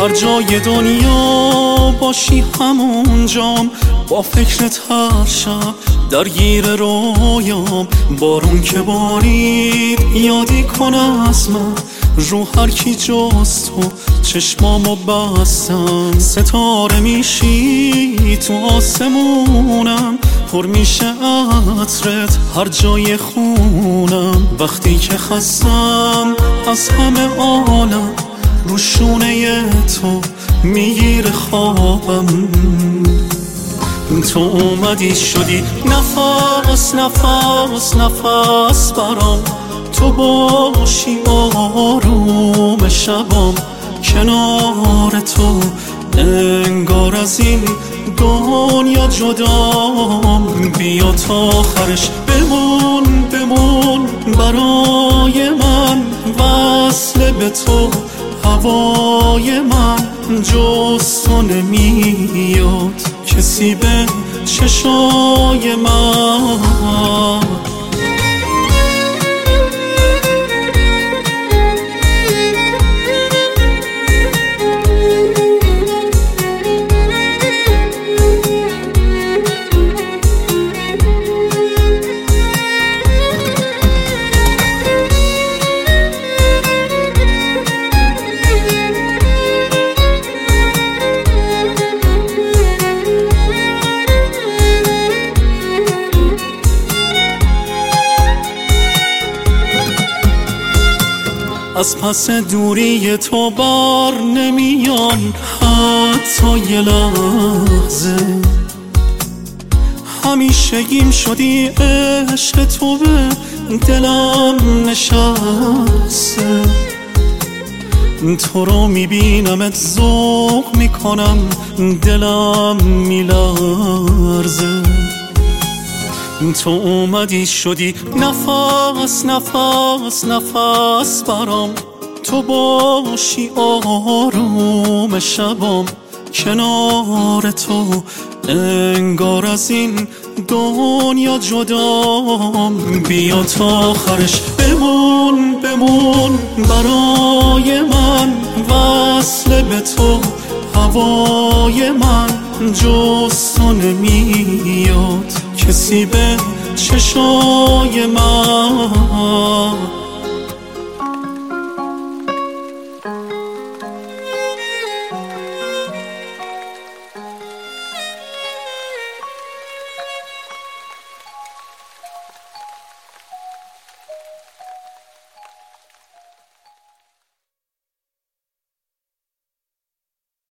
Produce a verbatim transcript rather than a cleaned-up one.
هر جای دنیا باشی همونجام، با فکرت هر شب درگیر رویام. بارون که بارید یادی کن از من، رو هر کی جز تو چشمامو بستم. ستاره میشی تو آسمونم، پر میشه عطرت هر جای خونم. وقتی که خستم از همه عالم، رو شونه تو میگیره خوابم. تو اومدی شدی نفس نفس نفس برام، تو باشی آروم شبام. کنار تو انگار از این دنیا جدام. بیا تا آخرش بمون بمون برای من، وصل به تو هوای من. جز تو نمیاد کسی به چشای من. از پس دوری تو بار نمیان حتی یه لحظه. همیشگیم شدی عشق تو به دلم نشسته. تو رو میبینمت ذوق میکنم، دلم میلرزه. تو اومدی شدی نفس نفس نفس برام، تو باشی آروم شبام. کنار تو انگار از این دنیا جدام. بیا تا آخرش بمون بمون برای من، وصل به تو هوای من. جز تو نمیاد کسی به چشای من.